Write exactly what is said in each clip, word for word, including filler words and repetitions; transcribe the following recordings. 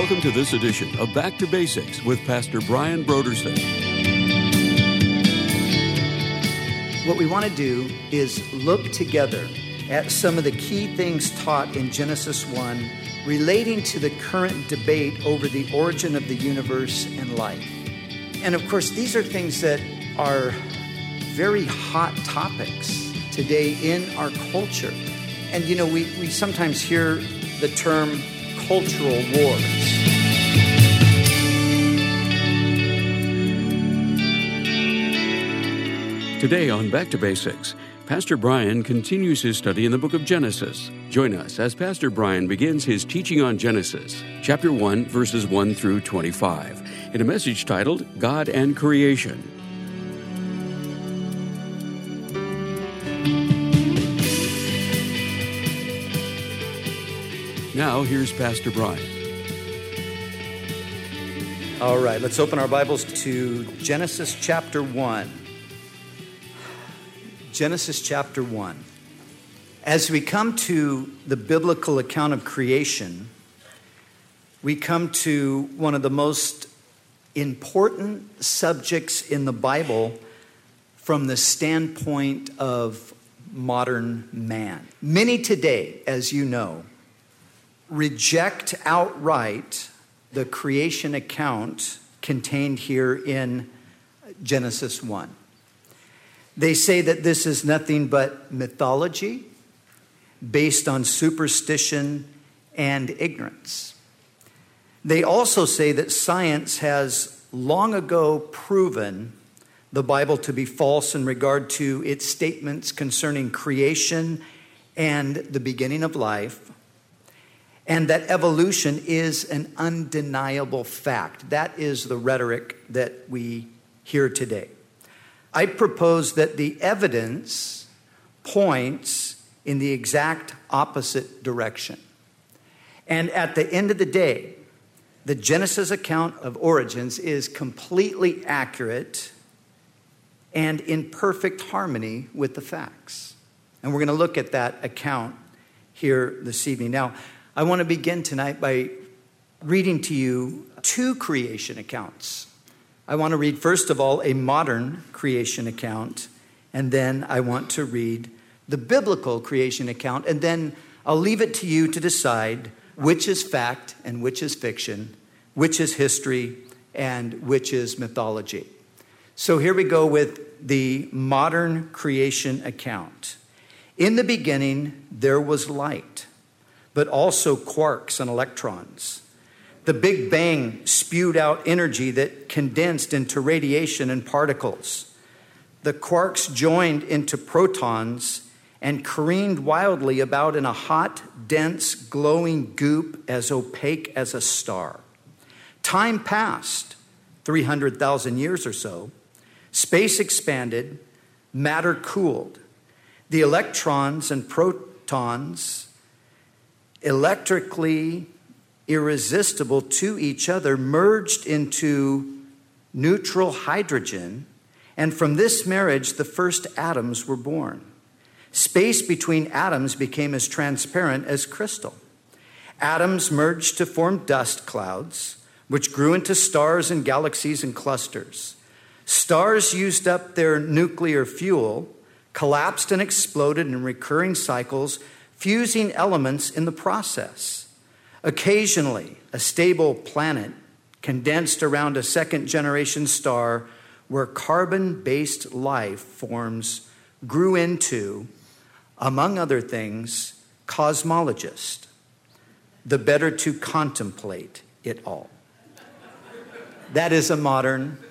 Welcome to this edition of Back to Basics with Pastor Brian Brodersen. What we want to do is look together at some of the key things taught in Genesis one relating to the current debate over the origin of the universe and life. And of course, these are things that are very hot topics today in our culture. And you know, we, we sometimes hear the term cultural wars. Today on Back to Basics, Pastor Brian continues his study in the book of Genesis. Join us as Pastor Brian begins his teaching on Genesis, chapter one, verses one through twenty-five, in a message titled, God and Creation. Now, here's Pastor Brian. All right, let's open our Bibles to Genesis chapter one. Genesis chapter one. As we come to the biblical account of creation, we come to one of the most important subjects in the Bible from the standpoint of modern man. Many today, as you know, reject outright the creation account contained here in Genesis one. They say that this is nothing but mythology based on superstition and ignorance. They also say that science has long ago proven the Bible to be false in regard to its statements concerning creation and the beginning of life, and that evolution is an undeniable fact. That is the rhetoric that we hear today. I propose that the evidence points in the exact opposite direction. And at the end of the day, the Genesis account of origins is completely accurate and in perfect harmony with the facts. And we're going to look at that account here this evening. Now, I want to begin tonight by reading to you two creation accounts. I want to read, first of all, a modern creation account, and then I want to read the biblical creation account, and then I'll leave it to you to decide which is fact and which is fiction, which is history and which is mythology. So here we go with the modern creation account. In the beginning, there was light, but also quarks and electrons. The Big Bang spewed out energy that condensed into radiation and particles. The quarks joined into protons and careened wildly about in a hot, dense, glowing goop as opaque as a star. Time passed, three hundred thousand years or so. Space expanded, matter cooled. The electrons and protons, electrically irresistible to each other, merged into neutral hydrogen, and from this marriage, the first atoms were born. Space between atoms became as transparent as crystal. Atoms merged to form dust clouds, which grew into stars and galaxies and clusters. Stars used up their nuclear fuel, collapsed and exploded in recurring cycles, fusing elements in the process. Occasionally, a stable planet condensed around a second-generation star where carbon-based life forms grew into, among other things, cosmologists, the better to contemplate it all. That is a modern,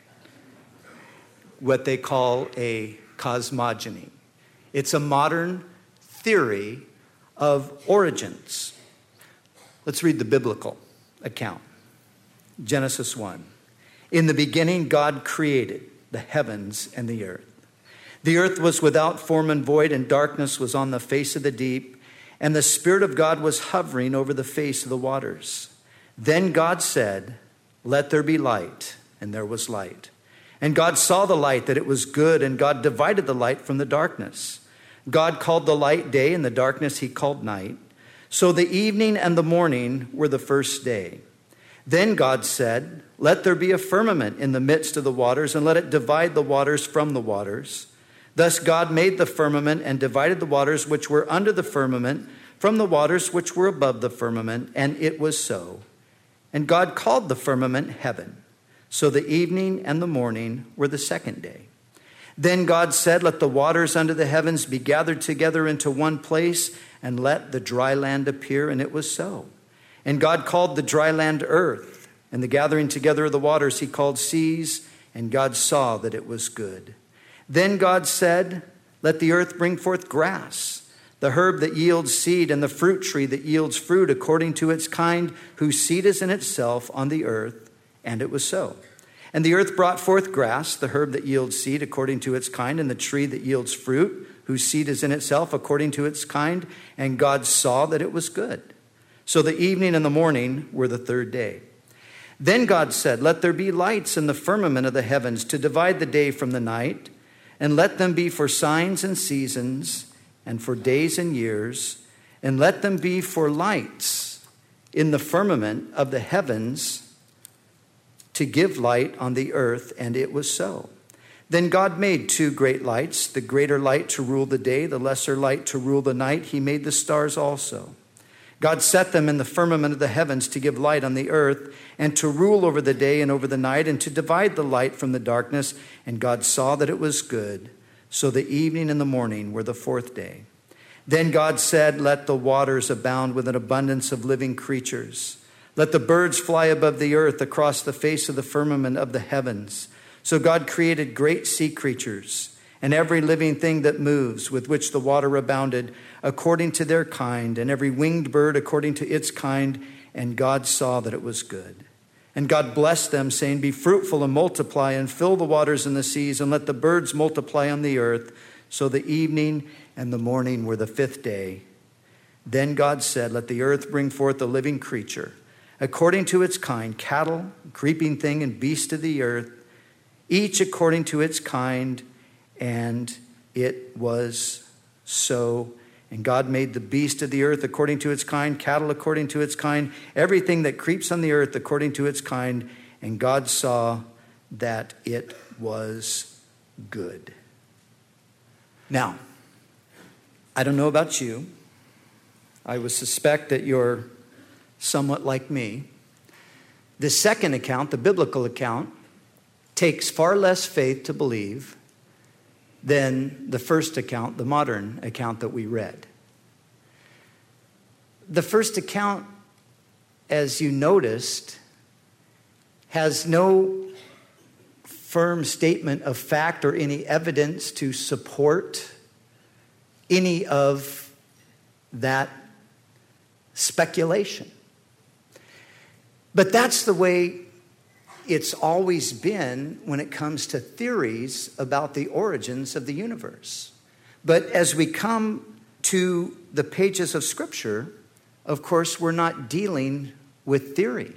what they call a cosmogony. It's a modern theory of origins. Let's read the biblical account. Genesis one. In the beginning, God created the heavens and the earth. The earth was without form and void, and darkness was on the face of the deep, and the Spirit of God was hovering over the face of the waters. Then God said, "Let there be light," and there was light. And God saw the light, that it was good, and God divided the light from the darkness. God called the light day, and the darkness he called night. So the evening and the morning were the first day. Then God said, "Let there be a firmament in the midst of the waters, and let it divide the waters from the waters." Thus God made the firmament and divided the waters which were under the firmament from the waters which were above the firmament, and it was so. And God called the firmament heaven. So the evening and the morning were the second day. Then God said, "Let the waters under the heavens be gathered together into one place, and let the dry land appear," and it was so. And God called the dry land earth, and the gathering together of the waters he called seas, and God saw that it was good. Then God said, "Let the earth bring forth grass, the herb that yields seed, and the fruit tree that yields fruit according to its kind, whose seed is in itself on the earth," and it was so. And the earth brought forth grass, the herb that yields seed according to its kind, and the tree that yields fruit, whose seed is in itself according to its kind, and God saw that it was good. So the evening and the morning were the third day. Then God said, "Let there be lights in the firmament of the heavens to divide the day from the night, and let them be for signs and seasons, and for days and years, and let them be for lights in the firmament of the heavens to give light on the earth," and it was so. Then God made two great lights, the greater light to rule the day, the lesser light to rule the night. He made the stars also. God set them in the firmament of the heavens to give light on the earth, and to rule over the day and over the night, and to divide the light from the darkness. And God saw that it was good. So the evening and the morning were the fourth day. Then God said, "Let the waters abound with an abundance of living creatures. Let the birds fly above the earth across the face of the firmament of the heavens." So God created great sea creatures and every living thing that moves, with which the water abounded, according to their kind, and every winged bird according to its kind. And God saw that it was good. And God blessed them, saying, "Be fruitful and multiply, and fill the waters and the seas, and let the birds multiply on the earth." So the evening and the morning were the fifth day. Then God said, "Let the earth bring forth a living creature, according to its kind, cattle, creeping thing, and beast of the earth, each according to its kind." And it was so. And God made the beast of the earth according to its kind, cattle according to its kind, everything that creeps on the earth according to its kind. And God saw that it was good. Now, I don't know about you. I would suspect that you're somewhat like me. The second account, the biblical account, takes far less faith to believe than the first account, the modern account that we read. The first account, as you noticed, has no firm statement of fact or any evidence to support any of that speculation. But that's the way it's always been when it comes to theories about the origins of the universe. But as we come to the pages of Scripture, of course, we're not dealing with theory.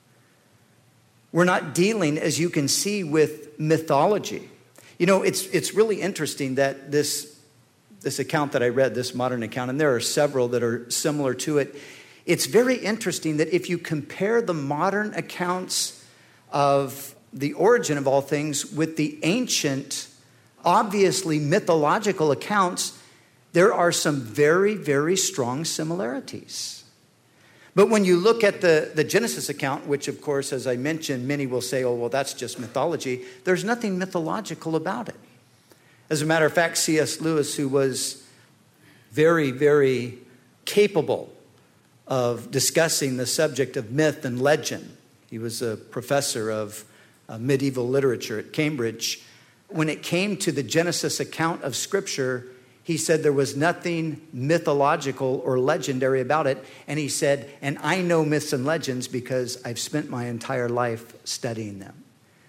We're not dealing, as you can see, with mythology. You know, it's it's really interesting that this, this account that I read, this modern account, and there are several that are similar to it, it's very interesting that if you compare the modern accounts of the origin of all things with the ancient, obviously mythological accounts, there are some very, very strong similarities. But when you look at the, the Genesis account, which of course, as I mentioned, many will say, oh, well, that's just mythology. There's nothing mythological about it. As a matter of fact, C S Lewis, who was very, very capable of discussing the subject of myth and legend, he was a professor of uh, medieval literature at Cambridge. When it came to the Genesis account of Scripture, he said there was nothing mythological or legendary about it. And he said, and I know myths and legends because I've spent my entire life studying them.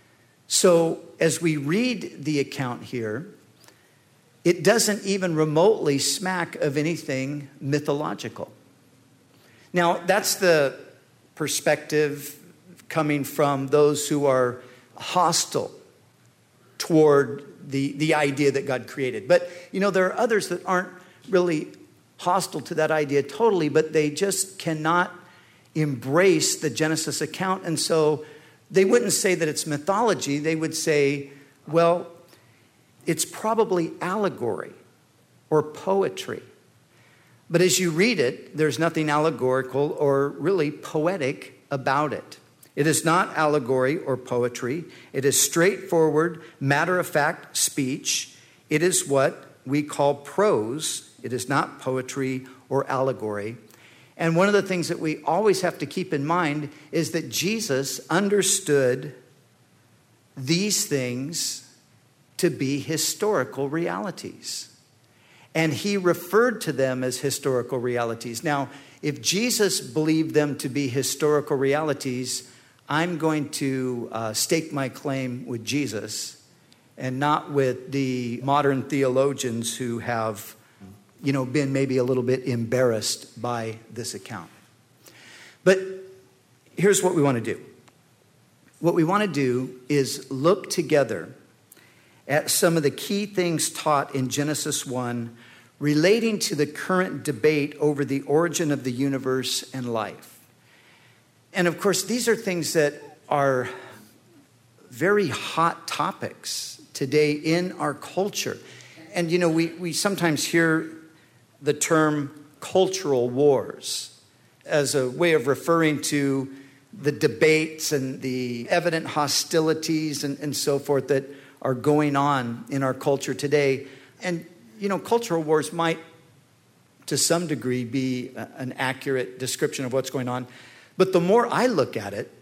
So as we read the account here, it doesn't even remotely smack of anything mythological. Now, that's the perspective coming from those who are hostile toward the, the idea that God created. But, you know, there are others that aren't really hostile to that idea totally, but they just cannot embrace the Genesis account. And so they wouldn't say that it's mythology. They would say, well, it's probably allegory or poetry. But as you read it, there's nothing allegorical or really poetic about it. It is not allegory or poetry. It is straightforward, matter-of-fact speech. It is what we call prose. It is not poetry or allegory. And one of the things that we always have to keep in mind is that Jesus understood these things to be historical realities. And he referred to them as historical realities. Now, if Jesus believed them to be historical realities, I'm going to uh, stake my claim with Jesus and not with the modern theologians who have, you know, been maybe a little bit embarrassed by this account. But here's what we want to do. What we want to do is look together at some of the key things taught in Genesis one relating to the current debate over the origin of the universe and life. And of course, these are things that are very hot topics today in our culture. And you know, we, we sometimes hear the term cultural wars as a way of referring to the debates and the evident hostilities and, and so forth that are going on in our culture today. And, you know, cultural wars might, to some degree, be a, an accurate description of what's going on. But the more I look at it,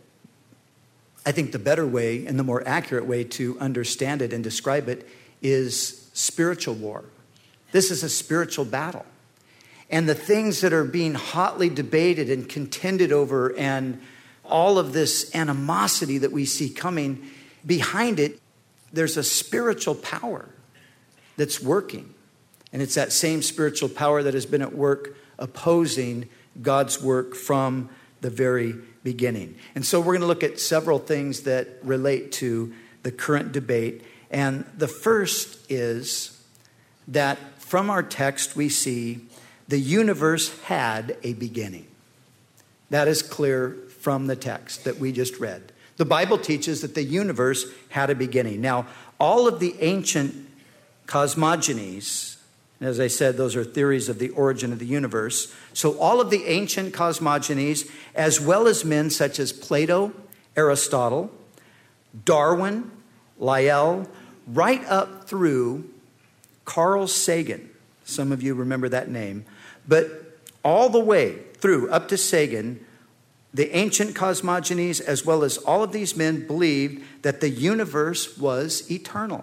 I think the better way and the more accurate way to understand it and describe it is spiritual war. This is a spiritual battle. And the things that are being hotly debated and contended over and all of this animosity that we see coming, behind it, there's a spiritual power that's working. And it's that same spiritual power that has been at work opposing God's work from the very beginning. And so we're going to look at several things that relate to the current debate. And the first is that from our text we see the universe had a beginning. That is clear from the text that we just read. The Bible teaches that the universe had a beginning. Now, all of the ancient cosmogonies, as I said, those are theories of the origin of the universe. So all of the ancient cosmogonies, as well as men such as Plato, Aristotle, Darwin, Lyell, right up through Carl Sagan. Some of you remember that name. But all the way through, up to Sagan, the ancient cosmogonies, as well as all of these men, believed that the universe was eternal.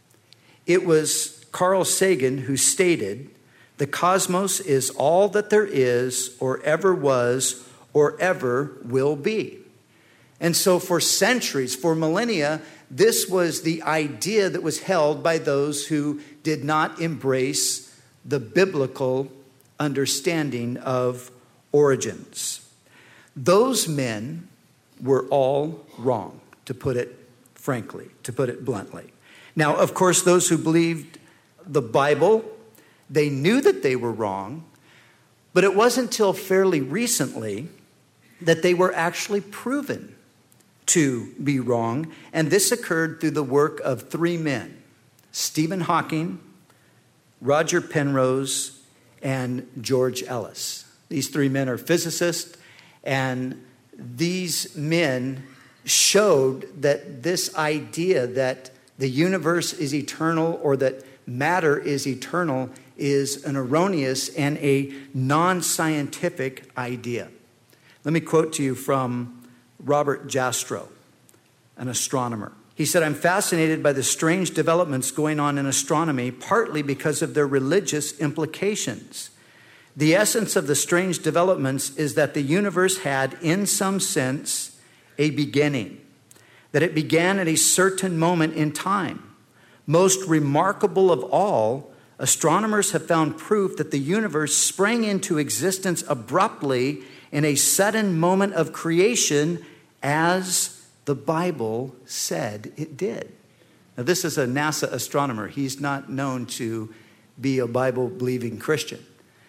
It was Carl Sagan who stated, "The cosmos is all that there is, or ever was, or ever will be." And so for centuries, for millennia, this was the idea that was held by those who did not embrace the biblical understanding of origins. Those men were all wrong, to put it frankly, to put it bluntly. Now, of course, those who believed the Bible, they knew that they were wrong, but it wasn't until fairly recently that they were actually proven to be wrong. And this occurred through the work of three men: Stephen Hawking, Roger Penrose, and George Ellis. These three men are physicists, and these men showed that this idea that the universe is eternal or that matter is eternal is an erroneous and a non-scientific idea. Let me quote to you from Robert Jastrow, an astronomer. He said, "I'm fascinated by the strange developments going on in astronomy, partly because of their religious implications. The essence of the strange developments is that the universe had, in some sense, a beginning, that it began at a certain moment in time. Most remarkable of all, astronomers have found proof that the universe sprang into existence abruptly in a sudden moment of creation, as the Bible said it did." Now, this is a NASA astronomer. He's not known to be a Bible-believing Christian.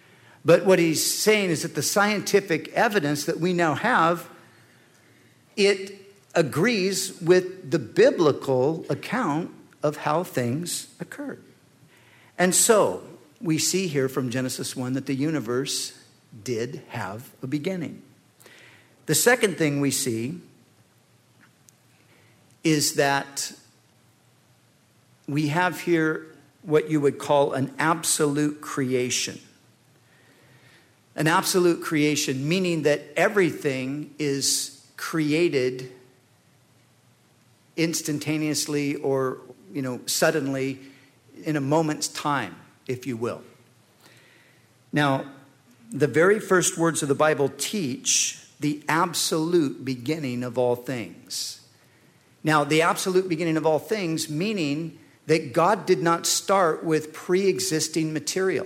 But what he's saying is that the scientific evidence that we now have, it agrees with the biblical account of how things occurred. And so we see here from Genesis one that the universe did have a beginning. The second thing we see is that we have here what you would call an absolute creation. An absolute creation, meaning that everything is created instantaneously or, you know, suddenly in a moment's time, if you will. Now, the very first words of the Bible teach the absolute beginning of all things. Now, the absolute beginning of all things, meaning that God did not start with pre-existing material.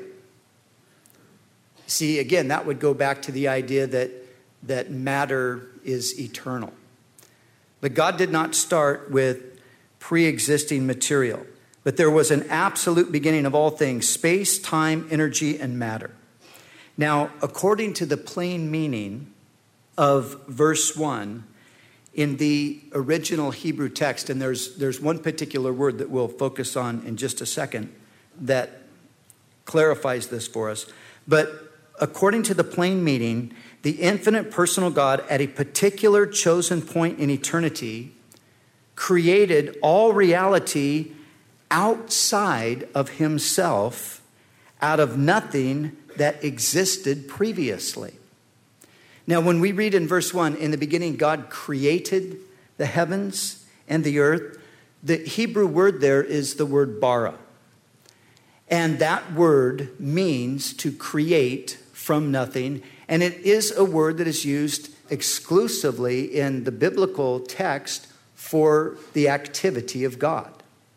See, again, that would go back to the idea that, that matter is eternal. But God did not start with pre-existing material. But there was an absolute beginning of all things: space, time, energy, and matter. Now, according to the plain meaning of verse one, in the original Hebrew text, and there's, there's one particular word that we'll focus on in just a second that clarifies this for us. But according to the plain meaning, the infinite personal God at a particular chosen point in eternity created all reality outside of himself, out of nothing that existed previously. Now, when we read in verse one, in the beginning God created the heavens and the earth, the Hebrew word there is the word bara. And that word means to create from nothing. And it is a word that is used exclusively in the biblical text for the activity of God.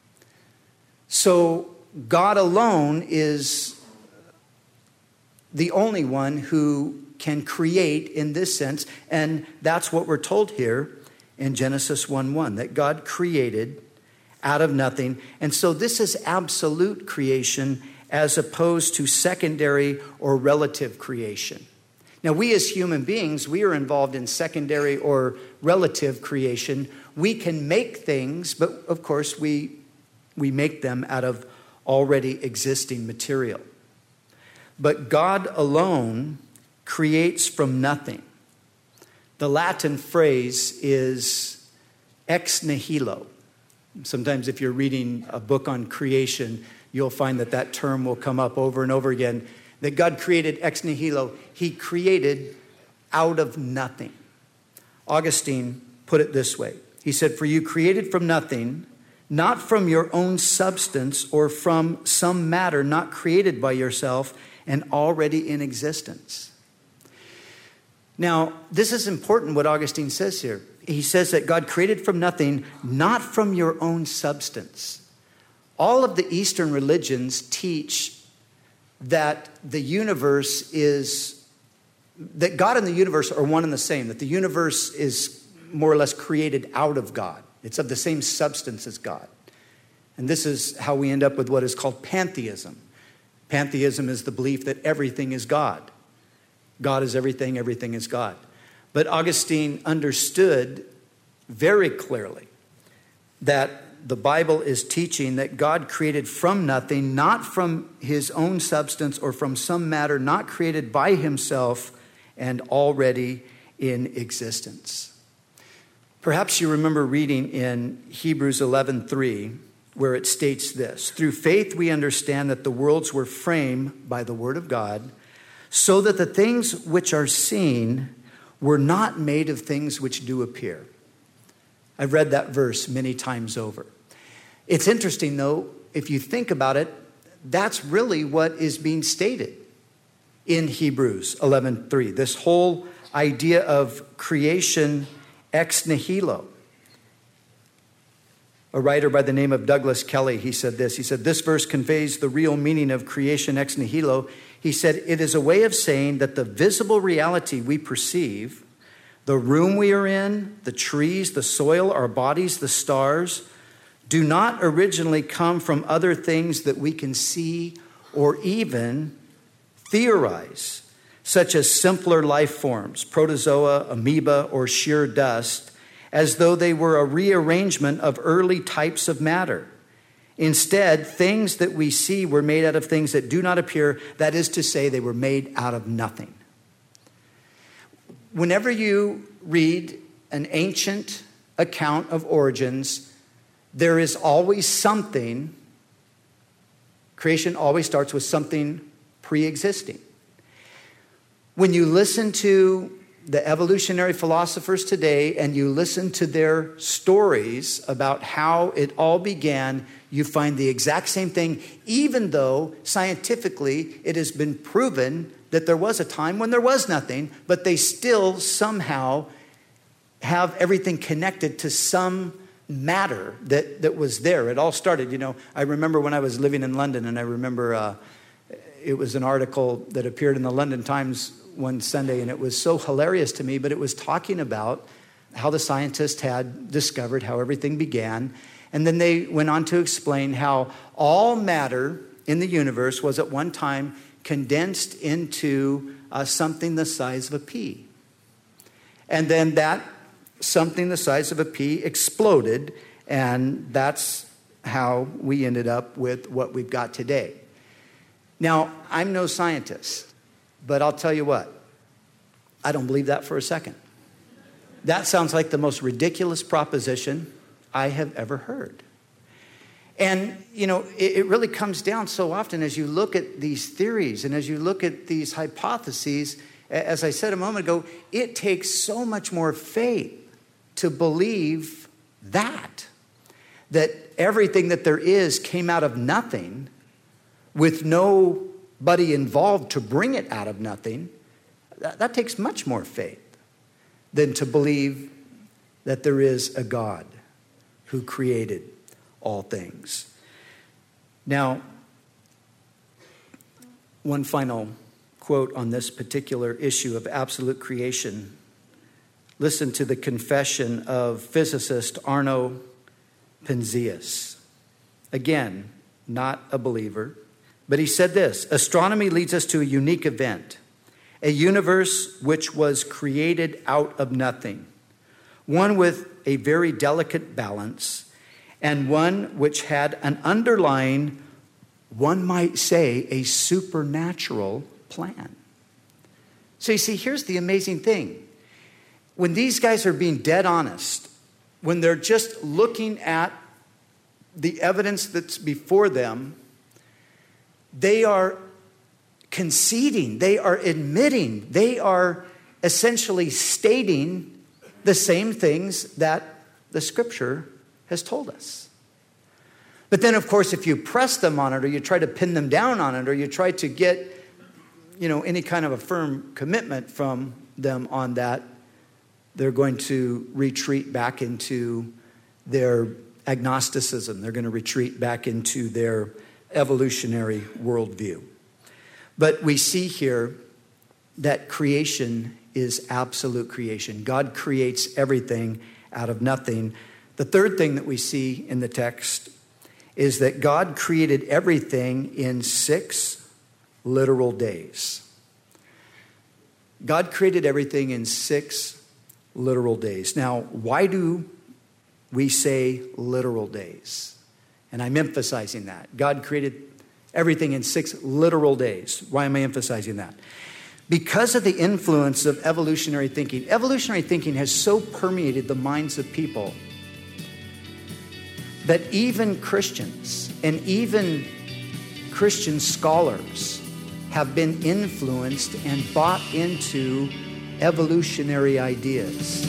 So God alone is the only one who can create in this sense. And that's what we're told here in Genesis one one, that God created out of nothing. And so this is absolute creation as opposed to secondary or relative creation. Now, we as human beings, we are involved in secondary or relative creation. We can make things, but of course we, we make them out of already existing material. But God alone creates from nothing. The Latin phrase is ex nihilo. Sometimes if you're reading a book on creation, you'll find that that term will come up over and over again, that God created ex nihilo. He created out of nothing. Augustine put it this way. He said, "For you created from nothing, not from your own substance or from some matter not created by yourself and already in existence." Now, this is important what Augustine says here. He says that God created from nothing, not from your own substance. All of the Eastern religions teach that the universe is, that God and the universe are one and the same, that the universe is more or less created out of God. It's of the same substance as God. And this is how we end up with what is called pantheism. Pantheism is the belief that everything is God. God is everything, everything is God. But Augustine understood very clearly that the Bible is teaching that God created from nothing, not from his own substance or from some matter not created by himself and already in existence. Perhaps you remember reading in Hebrews eleven three, where it states this: "Through faith we understand that the worlds were framed by the word of God, so that the things which are seen were not made of things which do appear." I've read that verse many times over. It's interesting, though, if you think about it, that's really what is being stated in Hebrews eleven three. This whole idea of creation ex nihilo. A writer by the name of Douglas Kelly, he said this. He said, "This verse conveys the real meaning of creation ex nihilo." He said, "It is a way of saying that the visible reality we perceive, the room we are in, the trees, the soil, our bodies, the stars, do not originally come from other things that we can see or even theorize, such as simpler life forms, protozoa, amoeba, or sheer dust, as though they were a rearrangement of early types of matter. Instead, things that we see were made out of things that do not appear. That is to say, they were made out of nothing. Whenever you read an ancient account of origins, there is always something, creation always starts with something pre-existing. When you listen to the evolutionary philosophers today and you listen to their stories about how it all began, you find the exact same thing, even though scientifically it has been proven that there was a time when there was nothing, but they still somehow have everything connected to some matter that, that was there. It all started, you know, I remember when I was living in London, and I remember uh, it was an article that appeared in the London Times one Sunday, and it was so hilarious to me, but it was talking about how the scientists had discovered how everything began. And then they went on to explain how all matter in the universe was at one time condensed into uh, something the size of a pea. And then that something the size of a pea exploded, and that's how we ended up with what we've got today. Now, I'm no scientist, but I'll tell you what, I don't believe that for a second. That sounds like the most ridiculous proposition I have ever heard. And, you know, it, it really comes down so often as you look at these theories and as you look at these hypotheses, as I said a moment ago, it takes so much more faith to believe that, that everything that there is came out of nothing with nobody involved to bring it out of nothing. That, that takes much more faith than to believe that there is a God who created all things. Now, one final quote on this particular issue of absolute creation. Listen to the confession of physicist Arno Penzias. Again, not a believer, but he said this: astronomy leads us to a unique event, a universe which was created out of nothing, one with a very delicate balance, and one which had an underlying, one might say, a supernatural plan. So you see, here's the amazing thing. When these guys are being dead honest, when they're just looking at the evidence that's before them, they are conceding, they are admitting, they are essentially stating the same things that the Scripture has told us. But then, of course, if you press them on it, or you try to pin them down on it, or you try to get, you know, any kind of a firm commitment from them on that, they're going to retreat back into their agnosticism. They're going to retreat back into their evolutionary worldview. But we see here that creation is absolute creation. God creates everything out of nothing. The third thing that we see in the text is that God created everything in six literal days. God created everything in six literal days. Now, why do we say literal days? And I'm emphasizing that. God created everything in six literal days. Why am I emphasizing that? Because of the influence of evolutionary thinking. Evolutionary thinking has so permeated the minds of people that even Christians and even Christian scholars have been influenced and bought into evolutionary ideas.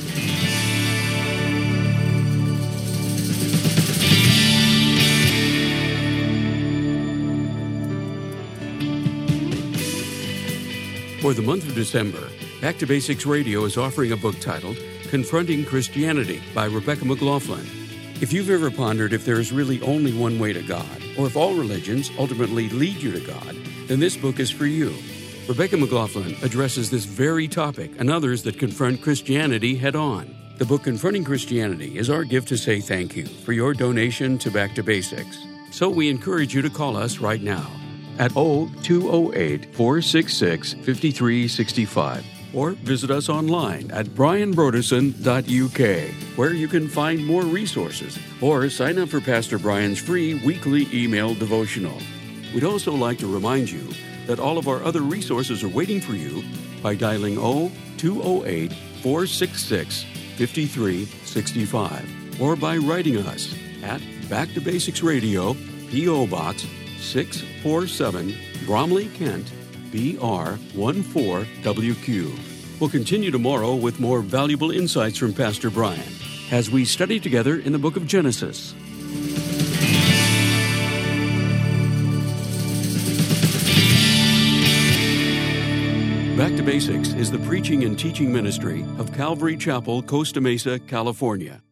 For the month of December, Back to Basics Radio is offering a book titled Confronting Christianity by Rebecca McLaughlin. If you've ever pondered if there is really only one way to God, or if all religions ultimately lead you to God, then this book is for you. Rebecca McLaughlin addresses this very topic and others that confront Christianity head-on. The book Confronting Christianity is our gift to say thank you for your donation to Back to Basics. So we encourage you to call us right now. at oh two oh eight, four six six, five three six five. Or visit us online at brian broderson dot u k, where you can find more resources, or sign up for Pastor Brian's free weekly email devotional. We'd also like to remind you that all of our other resources are waiting for you by dialing oh two oh eight, four six six, five three six five, or by writing us at Back to Basics Radio, P O. Box six forty-seven, Bromley, Kent, B R one four W Q. We'll continue tomorrow with more valuable insights from Pastor Brian as we study together in the book of Genesis. Back to Basics is the preaching and teaching ministry of Calvary Chapel, Costa Mesa, California.